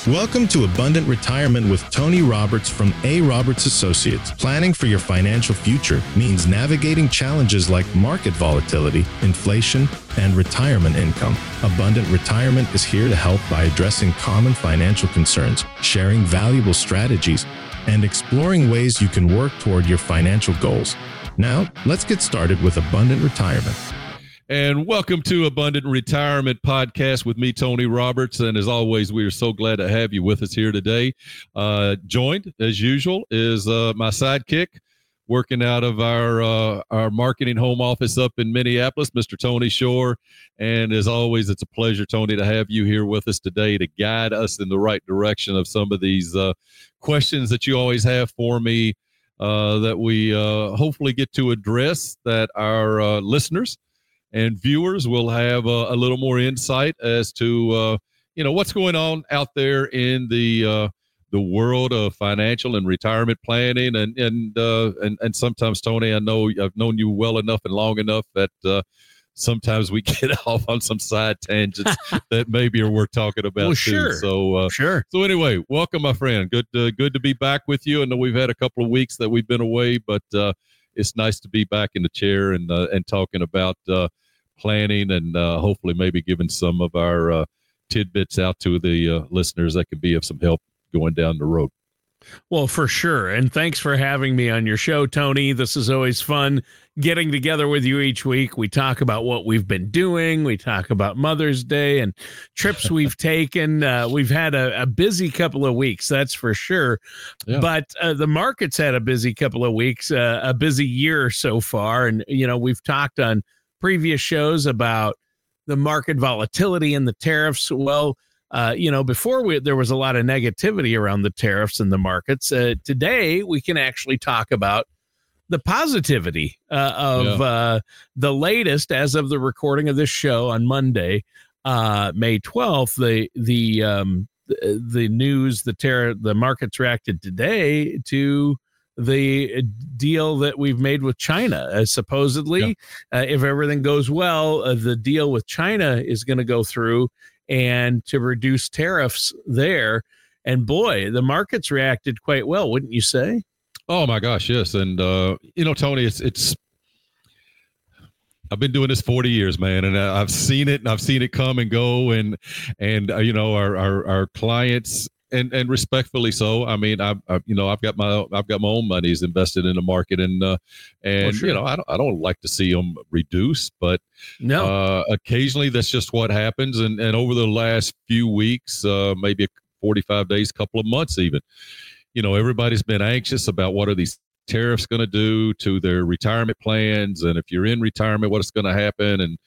Welcome to Abundant Retirement with Tony Roberts from A. Roberts Associates. Planning for your financial future means navigating challenges like market volatility, inflation, and retirement income. Abundant Retirement is here to help by addressing common financial concerns, sharing valuable strategies, and exploring ways you can work toward your financial goals. Now, let's get started with Abundant Retirement. And welcome to Abundant Retirement Podcast with me, Tony Roberts. And as always, we are so glad to have you with us here today. Joined, as usual, is my sidekick, working out of our marketing home office up in Minneapolis, Mr. Tony Shore. And as always, it's a pleasure, Tony, to have you here with us today to guide us in the right direction of some of these questions that you always have for me that we hopefully get to address, that our listeners and viewers will have a little more insight as to what's going on out there in the world of financial and retirement planning, and sometimes, Tony, I know I've known you well enough and long enough that sometimes we get off on some side tangents that maybe are worth talking about. Well, too. Sure. So anyway, welcome, my friend. Good to be back with you. I know we've had a couple of weeks that we've been away, but it's nice to be back in the chair and talking about planning and hopefully maybe giving some of our tidbits out to the listeners that could be of some help going down the road. Well, for sure. And thanks for having me on your show, Tony. This is always fun getting together with you each week. We talk about what we've been doing. We talk about Mother's Day and trips we've taken. We've had a busy couple of weeks, that's for sure. Yeah. But the market's had a busy couple of weeks, a busy year so far. And, we've talked on previous shows about the market volatility and the tariffs. Well, before there was a lot of negativity around the tariffs in the markets. Today, we can actually talk about the positivity of the latest, as of the recording of this show on Monday, May 12th. The news, the markets reacted today to the deal that we've made with China. Supposedly, if everything goes well, the deal with China is going to go through and to reduce tariffs there. And boy, the markets reacted quite well, wouldn't you say? Oh my gosh, yes. And Tony, it's I've been doing this 40 years, man, and I've seen it, and I've seen it come and go, and our clients. And respectfully so. I mean, I've got my own monies invested in the market, and well, sure. I don't like to see them reduce, but no, occasionally that's just what happens. And over the last few weeks, maybe 45 days, couple of months, even, everybody's been anxious about what are these tariffs going to do to their retirement plans, and if you're in retirement, what's going to happen, and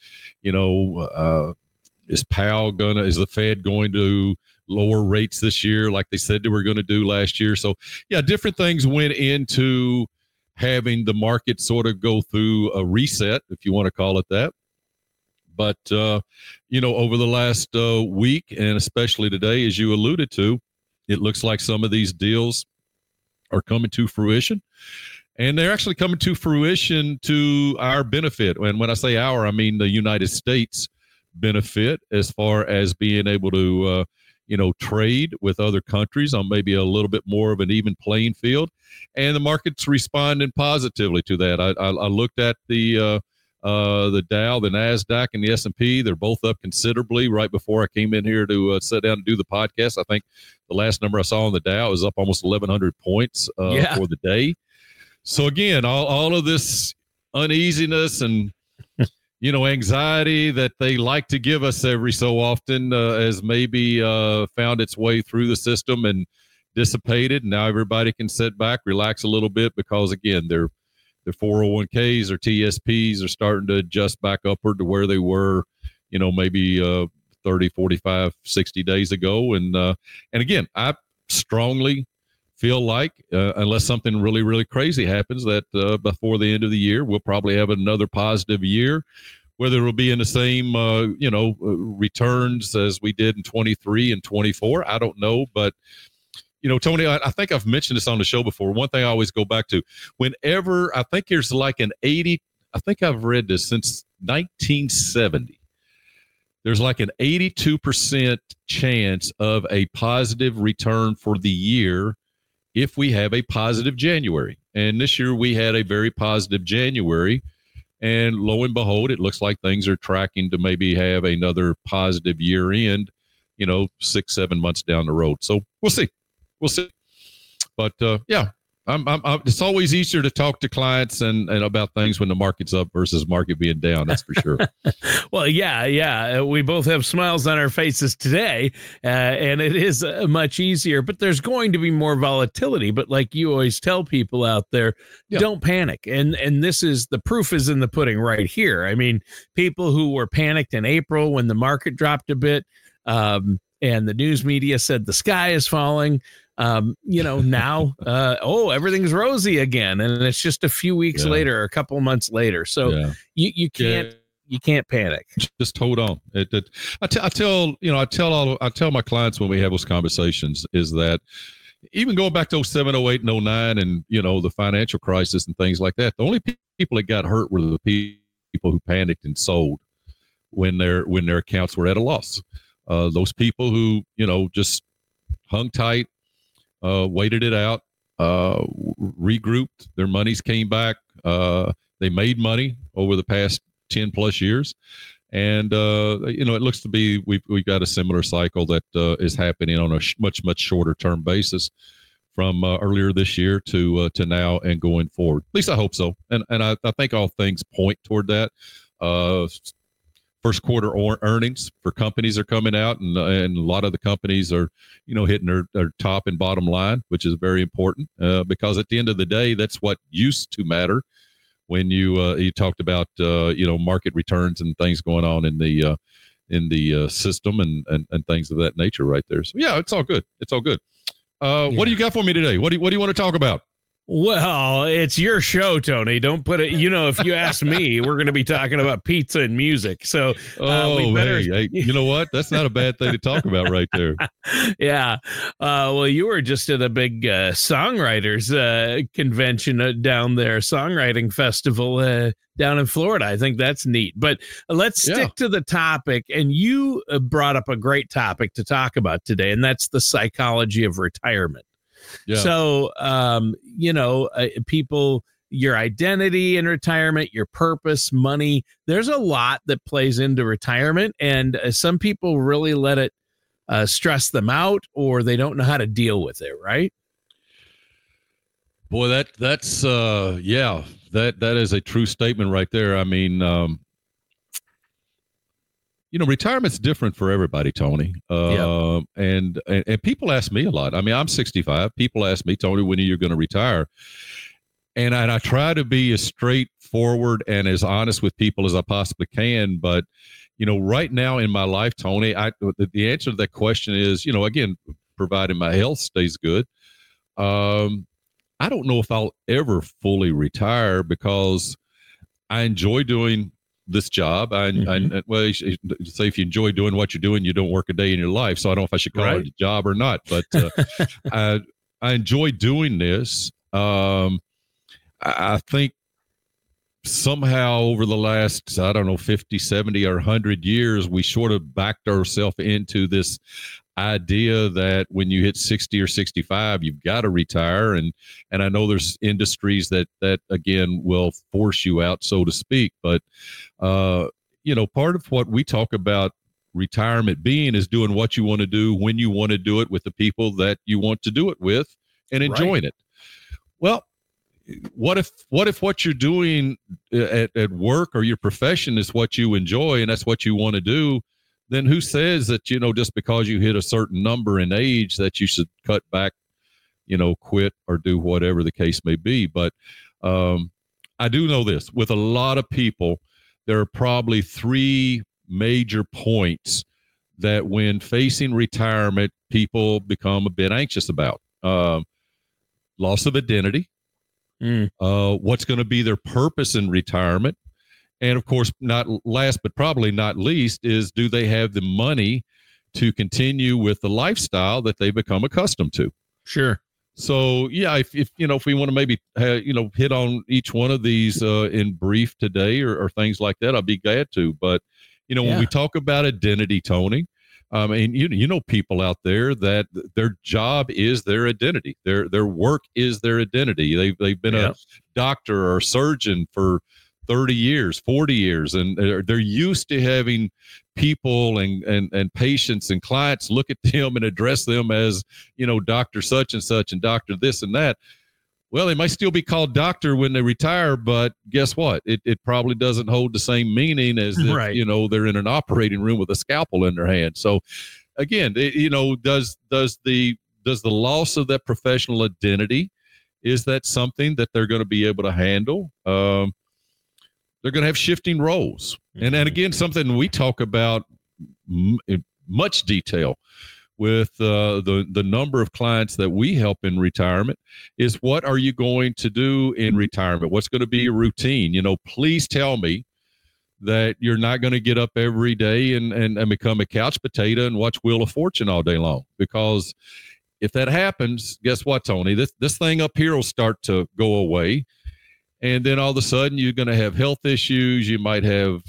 is the Fed going to lower rates this year like they said they were going to do last year? So yeah, different things went into having the market sort of go through a reset, if you want to call it that. But over the last week, and especially today, as you alluded to, it looks like some of these deals are coming to fruition, and they're actually coming to fruition to our benefit. And when I say our, I mean the United States benefit, as far as being able to trade with other countries on maybe a little bit more of an even playing field, and the market's responding positively to that. I looked at the Dow, the NASDAQ, and the S&P. They're both up considerably. Right before I came in here to sit down and do the podcast, I think the last number I saw on the Dow is up almost 1,100 points for the day. So again, all of this uneasiness and anxiety that they like to give us every so often has maybe found its way through the system and dissipated. Now everybody can sit back, relax a little bit, because again, their 401ks or TSPs are starting to adjust back upward to where they were, maybe 30, 45, 60 days ago. And again, I strongly feel like unless something really, really crazy happens, that before the end of the year, we'll probably have another positive year. Whether it will be in the same, returns as we did in 23 and 24, I don't know. But, Tony, I think I've mentioned this on the show before. One thing I always go back to, whenever I think there's like I think I've read this since 1970. there's like an 82% chance of a positive return for the year if we have a positive January. And this year we had a very positive January. And lo and behold, it looks like things are tracking to maybe have another positive year end, 6-7 months down the road. So we'll see. But yeah, I'm it's always easier to talk to clients and about things when the market's up versus market being down. That's for sure. Well, yeah. We both have smiles on our faces today, and it is much easier. But there's going to be more volatility. But like you always tell people out there, don't panic. And this is the proof is in the pudding right here. I mean, people who were panicked in April when the market dropped a bit, and the news media said the sky is falling. Now, everything's rosy again, and it's just a few weeks later, or a couple of months later. So you can't panic. Just hold on. I tell my clients when we have those conversations is that even going back to 07, 08, and 09, and the financial crisis and things like that, the only people that got hurt were the people who panicked and sold when their accounts were at a loss. Those people who just hung tight. Waited it out, regrouped, their monies came back. They made money over the past 10 plus years. And, it looks to be, we've got a similar cycle that is happening on a much shorter term basis from earlier this year to now and going forward. At least I hope so. And I think all things point toward that. First quarter earnings for companies are coming out, and a lot of the companies are, hitting their top and bottom line, which is very important because at the end of the day, that's what used to matter when you talked about market returns and things going on in the system and things of that nature right there. So yeah, it's all good. It's all good. What do you got for me today? What do you want to talk about? Well, it's your show, Tony. Don't put it, if you ask me, we're going to be talking about pizza and music. So, hey, you know what? That's not a bad thing to talk about right there. Yeah. Well, you were just at a big songwriters convention down there, songwriting festival down in Florida. I think that's neat. But let's stick to the topic. And you brought up a great topic to talk about today, and that's the psychology of retirement. Yeah. So, people, your identity in retirement, your purpose, money, there's a lot that plays into retirement. And some people really let it stress them out, or they don't know how to deal with it. Right. Boy, that's that is a true statement right there. I mean, retirement's different for everybody, Tony. And people ask me a lot. I mean, I'm 65. People ask me, Tony, when are you going to retire? And I try to be as straightforward and as honest with people as I possibly can. But, right now in my life, Tony, the answer to that question is, again, providing my health stays good. I don't know if I'll ever fully retire because I enjoy doing this job. Say if you enjoy doing what you're doing, you don't work a day in your life. So I don't know if I should call it a job or not, but I enjoy doing this. I think somehow over the last, 50, 70 or 100 years, we sort of backed ourselves into this idea that when you hit 60 or 65, you've got to retire. And I know there's industries that again will force you out, so to speak. But, part of what we talk about retirement being is doing what you want to do when you want to do it with the people that you want to do it with and enjoying it. Well, what if what you're doing at work or your profession is what you enjoy and that's what you want to do? Then who says that, just because you hit a certain number in age that you should cut back, quit or do whatever the case may be. But I do know this, with a lot of people, there are probably three major points that when facing retirement, people become a bit anxious about. Loss of identity, what's going to be their purpose in retirement, and of course, not last but probably not least, is do they have the money to continue with the lifestyle that they become accustomed to? Sure. So yeah, if we want to maybe hit on each one of these in brief today or things like that, I'll be glad to. But When we talk about identity, Tony, and you know people out there that their job is their identity. Their work is their identity. They've been a doctor or surgeon for 30 years, 40 years, and they're used to having people and patients and clients look at them and address them as, Dr. such and such and Dr. this and that. Well, they might still be called doctor when they retire, but guess what? It probably doesn't hold the same meaning as if, they're in an operating room with a scalpel in their hand. So again, does the loss of that professional identity, is that something that they're going to be able to handle? They're going to have shifting roles. And again, something we talk about in much detail with the number of clients that we help in retirement is, what are you going to do in retirement? What's going to be your routine? Please tell me that you're not going to get up every day and become a couch potato and watch Wheel of Fortune all day long. Because if that happens, guess what, Tony? This thing up here will start to go away. And then all of a sudden you're going to have health issues. You might have,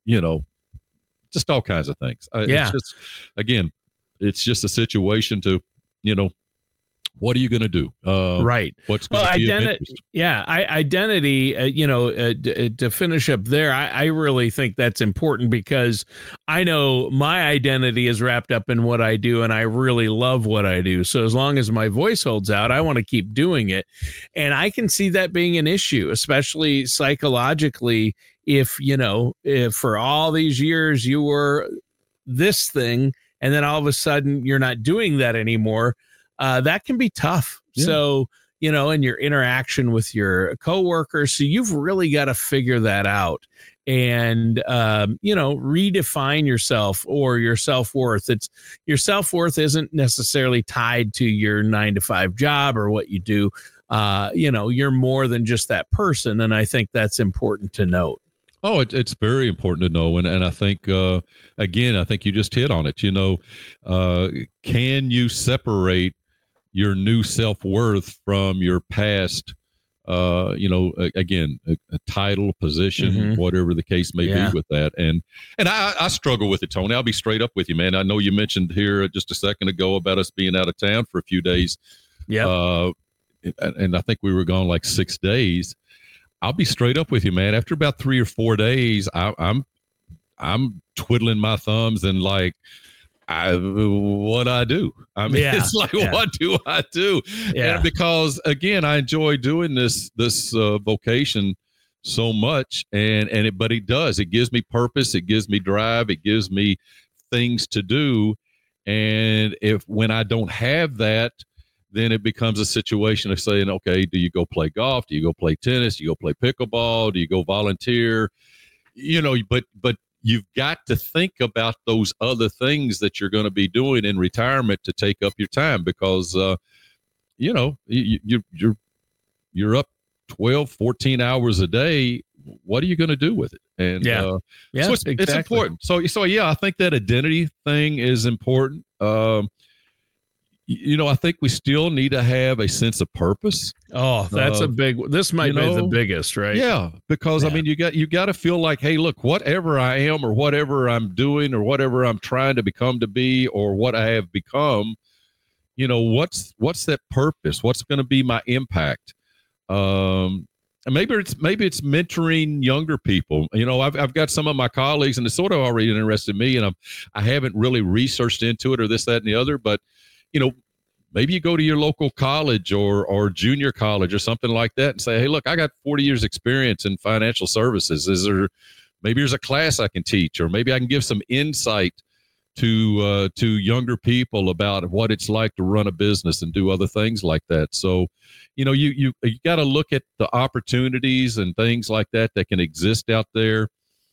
just all kinds of things. It's just, again, it's just a situation to, what are you going to do? Right. What's going to be of interest? Identity, to finish up there, I really think that's important, because I know my identity is wrapped up in what I do, and I really love what I do. So as long as my voice holds out, I want to keep doing it. And I can see that being an issue, especially psychologically, if for all these years you were this thing, and then all of a sudden you're not doing that anymore. That can be tough. Yeah. So, in your interaction with your coworkers, so you've really got to figure that out and, redefine yourself or your self-worth. Your self-worth isn't necessarily tied to your 9-to-5 job or what you do. You're more than just that person. And I think that's important to note. Oh, it's very important to know. And I think, again, I think you just hit on it. Can you separate your new self-worth from your past, again, a title, position, whatever the case may be with that. And I struggle with it, Tony. I'll be straight up with you, man. I know you mentioned here just a second ago about us being out of town for a few days. Yeah. And I think we were gone like 6 days. I'll be straight up with you, man. After about 3 or 4 days, I'm twiddling my thumbs and like, what I do. I mean, it's like, what do I do? Yeah. And because again, I enjoy doing this vocation so much, but it does. It gives me purpose. It gives me drive. It gives me things to do. And when I don't have that, then it becomes a situation of saying, okay, do you go play golf? Do you go play tennis? Do you go play pickleball? Do you go volunteer? But you've got to think about those other things that you're going to be doing in retirement to take up your time, because, you're up 12, 14 hours a day. What are you going to do with it? And so it's important. So yeah, I think that identity thing is important. I think we still need to have a sense of purpose. Oh, that's this might be the biggest, right? Yeah. Because I mean, you got to feel like, hey, look, whatever I am or whatever I'm doing or whatever I'm trying to become to be or what I have become, what's that purpose? What's going to be my impact? And maybe it's mentoring younger people. I've got some of my colleagues, and it's sort of already interested me, and I haven't really researched into it or this, that, and the other, but maybe you go to your local college or junior college or something like that and say, hey, look, I got 40 years experience in financial services. Maybe there's a class I can teach, or maybe I can give some insight to younger people about what it's like to run a business and do other things like that. So, you got to look at the opportunities and things like that can exist out there.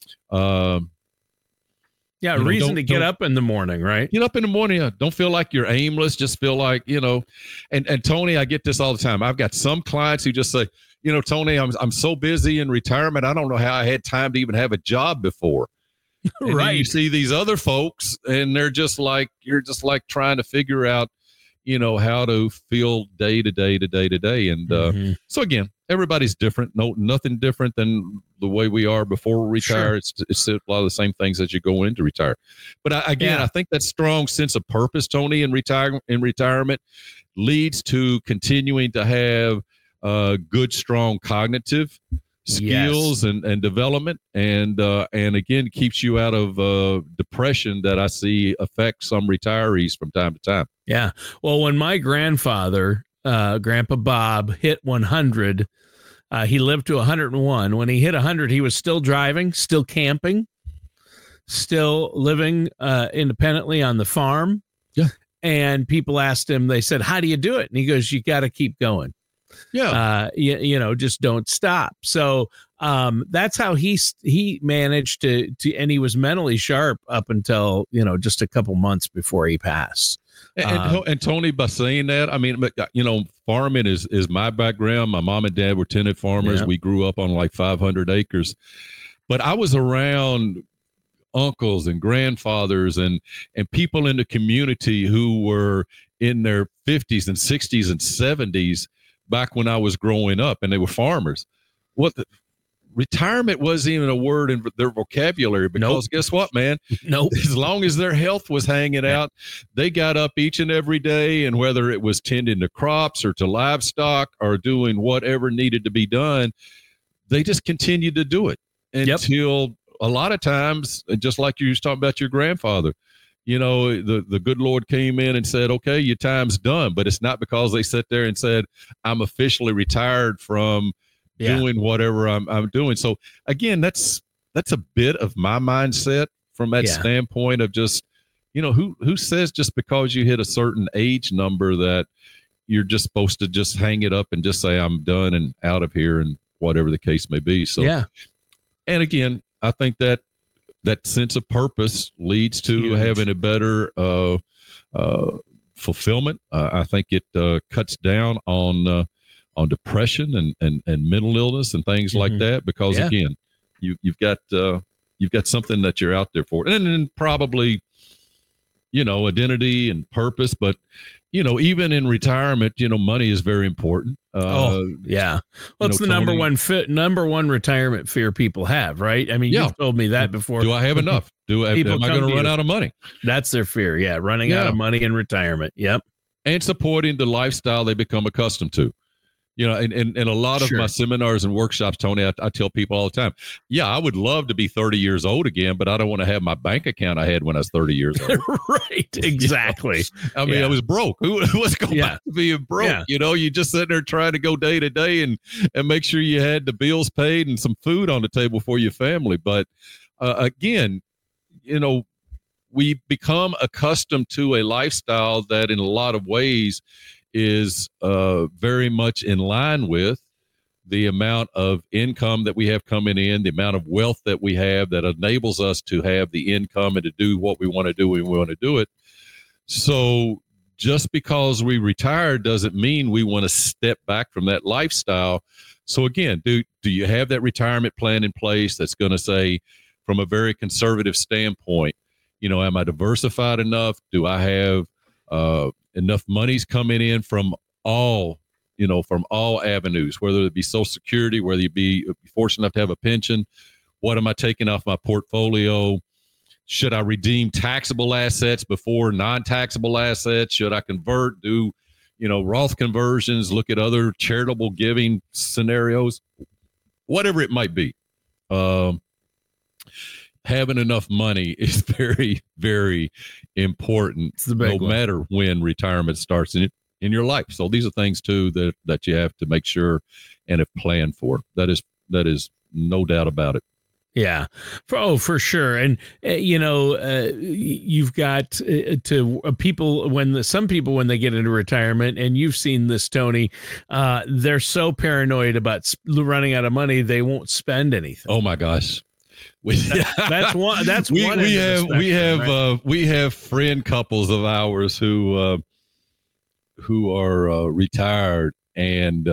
Yeah, reason to get up in the morning, right? Get up in the morning. Don't feel like you're aimless. Just feel like, and Tony, I get this all the time. I've got some clients who just say, Tony, I'm so busy in retirement. I don't know how I had time to even have a job before. Right. You see these other folks and you're just like trying to figure out, how to feel day to day to day to day. And so again, everybody's different. No, nothing different than the way we are before we retire. Sure. It's a lot of the same things as you go into retire. But I think that strong sense of purpose, Tony, in retirement leads to continuing to have good, strong cognitive skills and development, and again keeps you out of depression that I see affect some retirees from time to time. Yeah. Well, when my grandfather, Grandpa Bob, hit 100, he lived to 101. When he hit 100, he was still driving, still camping, still living independently on the farm. Yeah. And people asked him, they said, "How do you do it?" And he goes, "You got to keep going. Yeah. Just don't stop." So that's how he managed to, and he was mentally sharp up until, just a couple months before he passed. And Tony, by saying that, I mean, farming is my background. My mom and dad were tenant farmers. Yeah. We grew up on like 500 acres, but I was around uncles and grandfathers and people in the community who were in their 50s and 60s and 70s back when I was growing up, and they were farmers. Retirement wasn't even a word in their vocabulary, because guess what, man? As long as their health was hanging out, they got up each and every day, and whether it was tending to crops or to livestock or doing whatever needed to be done, they just continued to do it until a lot of times, just like you was talking about your grandfather, the good Lord came in and said, "Okay, your time's done." But it's not because they sat there and said, "I'm officially retired from doing whatever I'm doing." So again, that's a bit of my mindset from that standpoint of just, who says just because you hit a certain age number that you're just supposed to just hang it up and just say, "I'm done and out of here," and whatever the case may be. So, and again, I think that sense of purpose leads to having a better fulfillment. I think it cuts down on depression and mental illness and things like that, because again, you've got something that you're out there for, and then probably identity and purpose. But even in retirement, money is very important. Well, it's the number one retirement fear people have, right? I mean, you've told me that before. Do I have enough? Am I going to run out of money? That's their fear. Yeah, running out of money in retirement. Yep. And supporting the lifestyle they become accustomed to. And a lot of my seminars and workshops, Tony, I tell people all the time, I would love to be 30 years old again, but I don't want to have my bank account I had when I was 30 years old. Right. Exactly. I mean, I was broke. Who was going back to being broke? You just sitting there trying to go day to day and make sure you had the bills paid and some food on the table for your family. But again, we become accustomed to a lifestyle that in a lot of ways is very much in line with the amount of income that we have coming in, the amount of wealth that we have that enables us to have the income and to do what we want to do when we want to do it. So just because we retire doesn't mean we want to step back from that lifestyle. So again, do you have that retirement plan in place that's going to say, from a very conservative standpoint, am I diversified enough? Do I have enough money's coming in from all avenues, whether it be Social Security, whether you be fortunate enough to have a pension? What am I taking off my portfolio? Should I redeem taxable assets before non-taxable assets? Should I convert, do, Roth conversions, look at other charitable giving scenarios, whatever it might be? Having enough money is very, very important, no matter when retirement starts in your life. So these are things too that you have to make sure and have planned for. That is no doubt about it. Yeah, for sure. And you've got people some people when they get into retirement, and you've seen this, Tony, they're so paranoid about running out of money they won't spend anything. Oh my gosh. That's one. We have friend couples of ours who are retired, and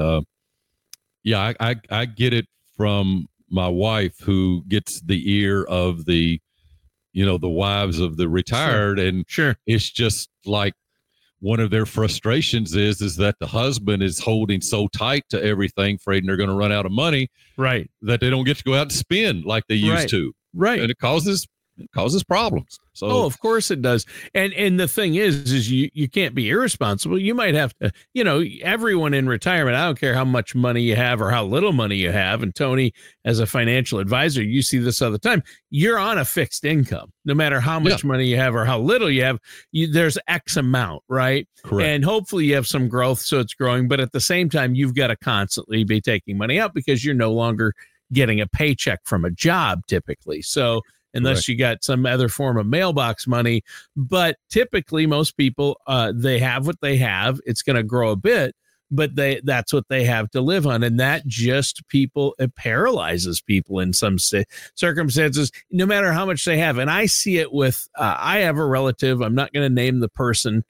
I get it from my wife, who gets the ear of the wives of the retired, and it's just like, one of their frustrations is that the husband is holding so tight to everything, afraid they're going to run out of money, right, that they don't get to go out and spend like they used to. Right. And it causes problems. So, of course it does. And the thing is you can't be irresponsible. You might have to, everyone in retirement, I don't care how much money you have or how little money you have. And Tony, as a financial advisor, you see this all the time. You're on a fixed income, no matter how much money you have or how little you have, there's X amount, right? Correct. And hopefully you have some growth, so it's growing. But at the same time, you've got to constantly be taking money out because you're no longer getting a paycheck from a job typically. So unless you got some other form of mailbox money, but typically most people, they have what they have. It's going to grow a bit, but that's what they have to live on. And that it paralyzes people in some circumstances, no matter how much they have. And I see it with, I have a relative, I'm not going to name the person.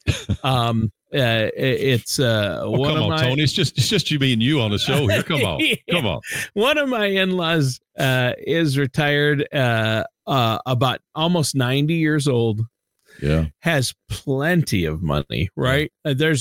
It's one come of on, my, Tony. It's just you being you on the show here. Come on, come on. One of my in-laws is retired, about almost 90 years old. Yeah, has plenty of money. Right?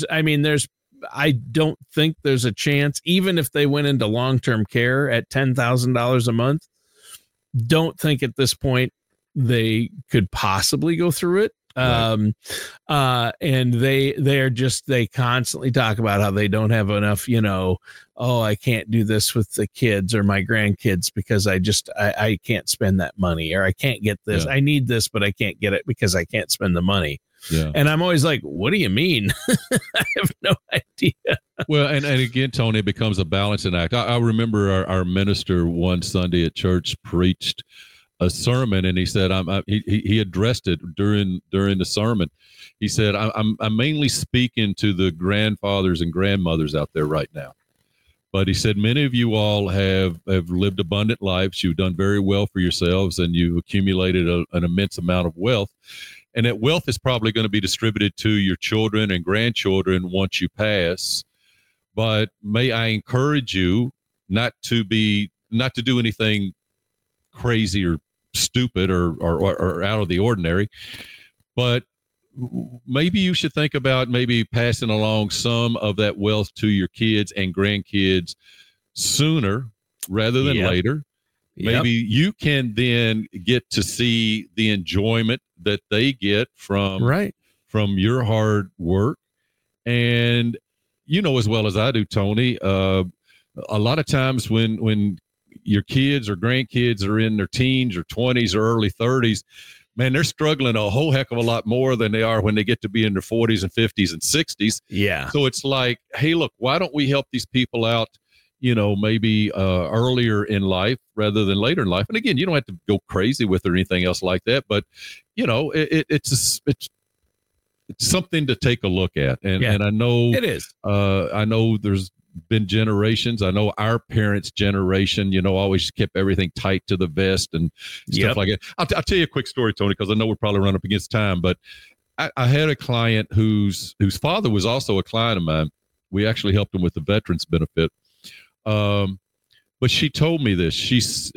I don't think there's a chance, even if they went into long-term care at $10,000 a month. Don't think at this point they could possibly go through it. Right. And they constantly talk about how they don't have enough, I can't do this with the kids or my grandkids because I can't spend that money, or I can't get this. Yeah. I need this, but I can't get it because I can't spend the money. Yeah. And I'm always like, what do you mean? I have no idea. Well, and again, Tony, it becomes a balancing act. I remember our minister one Sunday at church preached a sermon, and he said, he addressed it during the sermon. He said, I'm mainly speaking to the grandfathers and grandmothers out there right now. But he said, many of you all have lived abundant lives. You've done very well for yourselves, and you've accumulated an immense amount of wealth. And that wealth is probably going to be distributed to your children and grandchildren once you pass. But may I encourage you not to do anything crazy or stupid or out of the ordinary, but maybe you should think about maybe passing along some of that wealth to your kids and grandkids sooner rather than later. Maybe you can then get to see the enjoyment that they get from your hard work. And as well as I do, Tony, a lot of times when your kids or grandkids are in their teens or 20s or early 30s, man, they're struggling a whole heck of a lot more than they are when they get to be in their 40s and 50s and 60s. Yeah. So it's like, hey, look, why don't we help these people out, maybe earlier in life rather than later in life? And again, you don't have to go crazy with it or anything else like that, but it's something to take a look at. And I know it is. I know there's been generations. I know our parents' generation, always kept everything tight to the vest and stuff like that. I'll tell you a quick story, Tony, because I know we're probably running up against time, but I had a client whose father was also a client of mine. We actually helped him with the veterans benefit. But she told me this. She's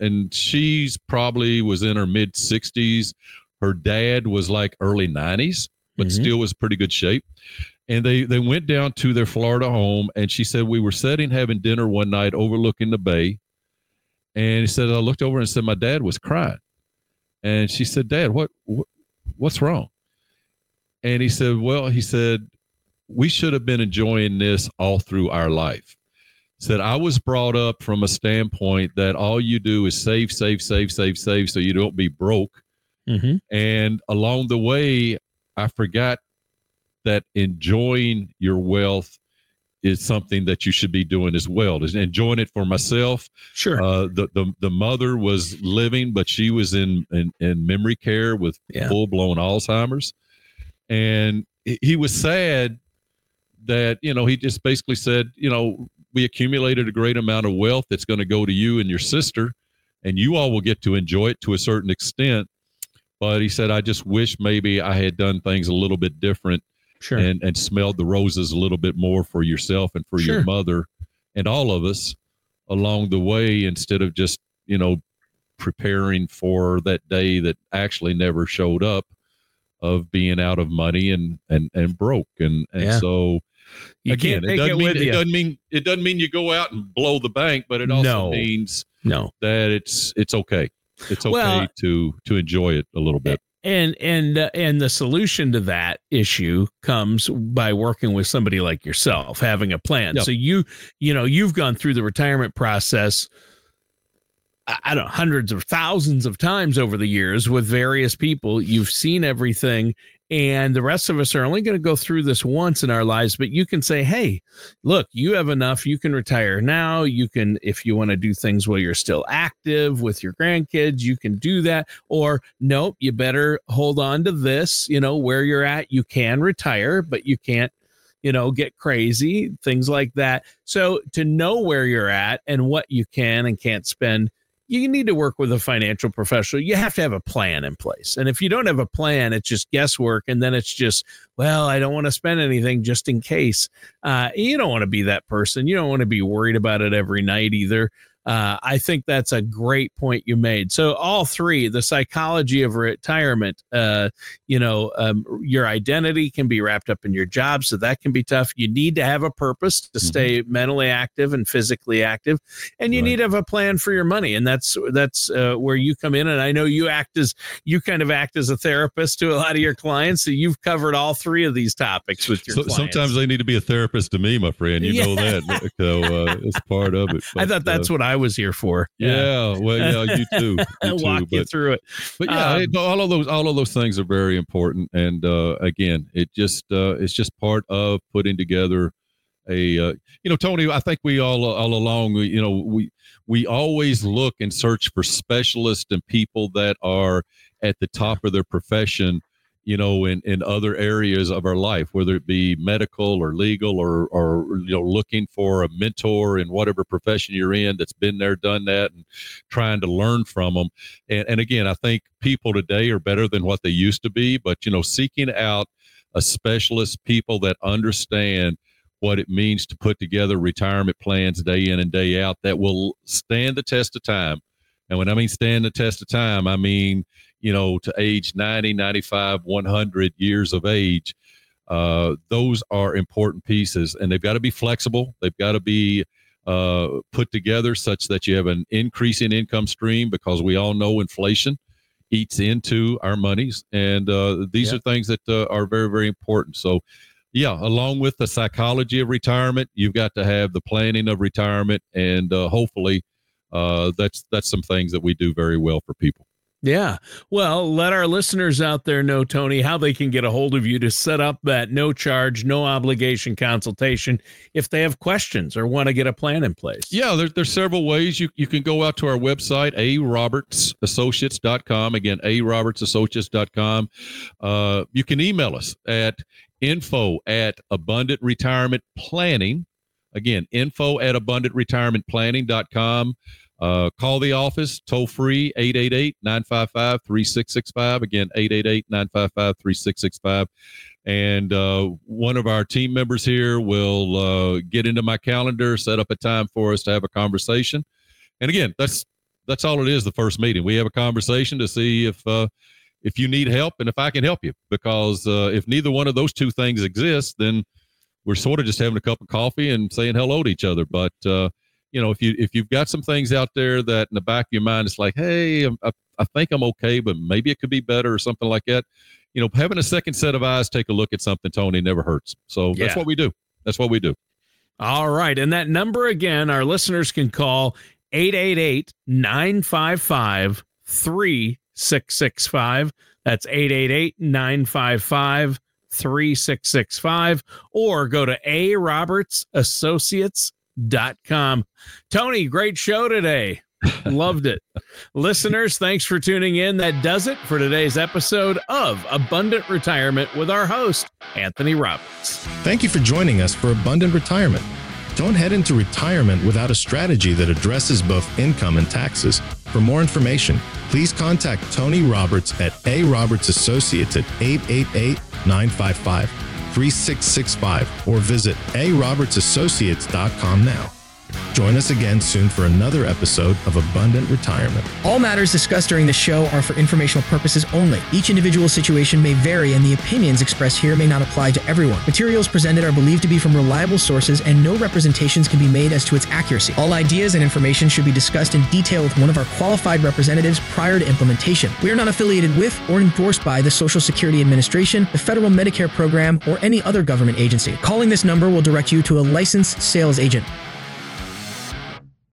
probably was in her mid 60s. Her dad was like early 90s, but still was pretty good shape. And they went down to their Florida home, and she said, we were sitting having dinner one night overlooking the bay. And he said, I looked over and said, my dad was crying. And she said, Dad, what's wrong? And he said, we should have been enjoying this all through our life. Said, I was brought up from a standpoint that all you do is save so you don't be broke. Mm-hmm. And along the way, I forgot that enjoying your wealth is something that you should be doing as well. Is enjoying it for myself. Sure. The mother was living, but she was in memory care with full-blown Alzheimer's. And he was sad that, he just basically said, we accumulated a great amount of wealth that's going to go to you and your sister, and you all will get to enjoy it to a certain extent. But he said, I just wish maybe I had done things a little bit different. Sure. And smelled the roses a little bit more for yourself and for your mother and all of us along the way, instead of just, preparing for that day that actually never showed up. of being out of money and broke. And so you again, can't take it with you. It doesn't mean you go out and blow the bank, but it also means that it's okay. It's okay to enjoy it a little bit. And the solution to that issue comes by working with somebody like yourself, having a plan. Yep. So you've gone through the retirement process, I don't know, hundreds of thousands of times over the years with various people. You've seen everything, and the rest of us are only going to go through this once in our lives. But you can say, hey, look, you have enough. You can retire now. You can, if you want to do things while you're still active with your grandkids, you can do that. Or nope, you better hold on to this, where you're at. You can retire, but you can't, get crazy, things like that. So to know where you're at and what you can and can't spend, you need to work with a financial professional. You have to have a plan in place. And if you don't have a plan, it's just guesswork. And then it's just, well, I don't want to spend anything just in case. You don't want to be that person. You don't want to be worried about it every night either. I think that's a great point you made. So all three, the psychology of retirement, your identity can be wrapped up in your job. So that can be tough. You need to have a purpose to stay mentally active and physically active. And you need to have a plan for your money. And that's where you come in. And I know you kind of act as a therapist to a lot of your clients. So you've covered all three of these topics with your clients. Sometimes they need to be a therapist to me, my friend. You know that. So it's part of it. But, I thought that's what I was here for. Yeah. Well, yeah, you too. Walk you through it. But yeah, all of those things are very important. And again, it's just part of putting together a Tony, I think we all along, we always look and search for specialists and people that are at the top of their profession, in other areas of our life, whether it be medical or legal or looking for a mentor in whatever profession you're in that's been there, done that, and trying to learn from them. And again, I think people today are better than what they used to be, but, seeking out a specialist, people that understand what it means to put together retirement plans day in and day out that will stand the test of time. And when I mean stand the test of time, I mean, to age 90, 95, 100 years of age, those are important pieces. And they've got to be flexible. They've got to be put together such that you have an increasing income stream, because we all know inflation eats into our monies. And these are things that are very, very important. So, yeah, along with the psychology of retirement, you've got to have the planning of retirement. And hopefully that's some things that we do very well for people. Yeah. Well, let our listeners out there know, Tony, how they can get a hold of you to set up that no charge, no obligation consultation if they have questions or want to get a plan in place. Yeah, there's several ways. You can go out to our website, arobertsassociates.com. Again, arobertsassociates.com. You can email us at info@abundantretirementplanning. Again, info@abundantretirementplanning.com. Call the office, toll free, 888-955-3665. Again, 888-955-3665. And one of our team members here will get into my calendar, set up a time for us to have a conversation. And again, that's all it is, the first meeting. We have a conversation to see if you need help and if I can help you. Because if neither one of those two things exists, then we're sort of just having a cup of coffee and saying hello to each other. But if you've got some things out there that in the back of your mind, it's like, hey, I think I'm okay, but maybe it could be better or something like that. Having a second set of eyes, take a look at something, Tony, never hurts. So that's what we do. That's what we do. All right. And that number again, our listeners can call 888-955-3665. That's 888-955-3665, or go to arobertsassociates.com. Tony, great show today. Loved it. Listeners, thanks for tuning in. That does it for today's episode of Abundant Retirement with our host, Anthony Roberts. Thank you for joining us for Abundant Retirement. Don't head into retirement without a strategy that addresses both income and taxes. For more information, please contact Tony Roberts at A. Roberts Associates at 888-955-3665 or visit arobertsassociates.com now. Join us again soon for another episode of Abundant Retirement. All matters discussed during the show are for informational purposes only. Each individual situation may vary, and the opinions expressed here may not apply to everyone. Materials presented are believed to be from reliable sources, and no representations can be made as to its accuracy. All ideas and information should be discussed in detail with one of our qualified representatives prior to implementation. We are not affiliated with or endorsed by the Social Security Administration, the Federal Medicare Program, or any other government agency. Calling this number will direct you to a licensed sales agent.